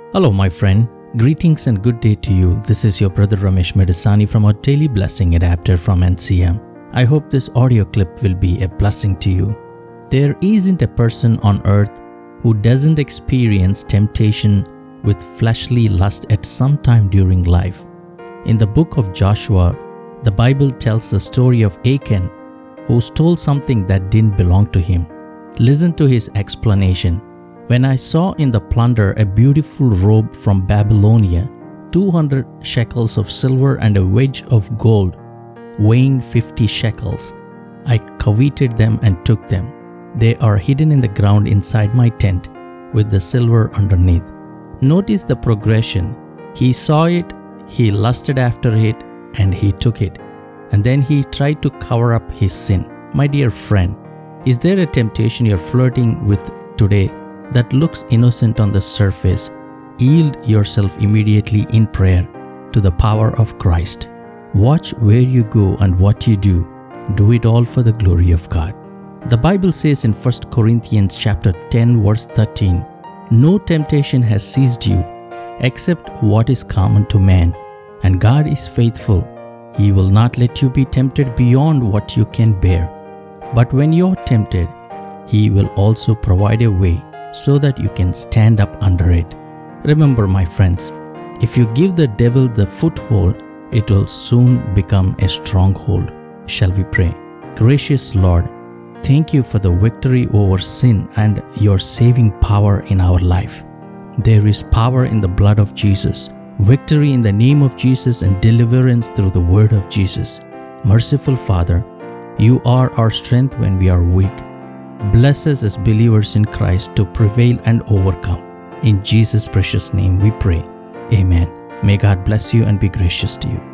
Hello, my friend. Greetings and good day to you. This is your brother Ramesh Medasani from our Daily Blessing Adapter from NCM. I hope this audio clip will be a blessing to you. There isn't a person on earth who doesn't experience temptation with fleshly lust at some time during life. In the book of Joshua, the Bible tells the story of Achan, who stole something that didn't belong to him. Listen to his explanation. When I saw in the plunder a beautiful robe from Babylonia, 200 shekels of silver and a wedge of gold weighing 50 shekels, I coveted them and took them. They are hidden in the ground inside my tent with the silver underneath. Notice the progression. He saw it, he lusted after it, and he took it. And then he tried to cover up his sin. My dear friend, is there a temptation you're flirting with today that looks innocent on the surface? Yield yourself immediately in prayer to the power of Christ. Watch where you go and what you do. Do it all for the glory of God. The Bible says in 1 Corinthians chapter 10 verse 13, "No temptation has seized you except what is common to man, and God is faithful. He will not let you be tempted beyond what you can bear. But when you're tempted, He will also provide a way so that you can stand up under it." Remember, my friends, if you give the devil the foothold, it will soon become a stronghold. Shall we pray? Gracious Lord, thank you for the victory over sin and your saving power in our life. There is power in the blood of Jesus, victory in the name of Jesus, and deliverance through the word of Jesus. Merciful Father, you are our strength when we are weak. Bless us as believers in Christ to prevail and overcome. In Jesus' precious name we pray. Amen. May God bless you and be gracious to you.